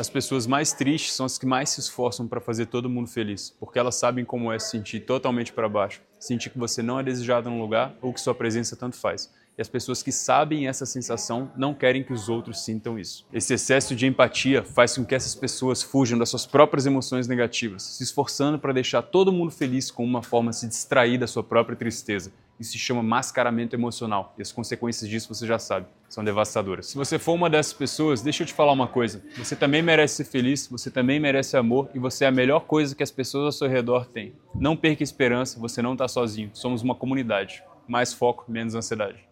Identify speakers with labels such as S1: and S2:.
S1: As pessoas mais tristes são as que mais se esforçam para fazer todo mundo feliz, porque elas sabem como é se sentir totalmente para baixo, sentir que você não é desejado num lugar ou que sua presença tanto faz. E as pessoas que sabem essa sensação não querem que os outros sintam isso. Esse excesso de empatia faz com que essas pessoas fujam das suas próprias emoções negativas, se esforçando para deixar todo mundo feliz com uma forma de se distrair da sua própria tristeza. Isso se chama mascaramento emocional, e as consequências disso você já sabe, são devastadoras. Se você for uma dessas pessoas, deixa eu te falar uma coisa. Você também merece ser feliz, você também merece amor, e você é a melhor coisa que as pessoas ao seu redor têm. Não perca a esperança, você não está sozinho. Somos uma comunidade. Mais foco, menos ansiedade.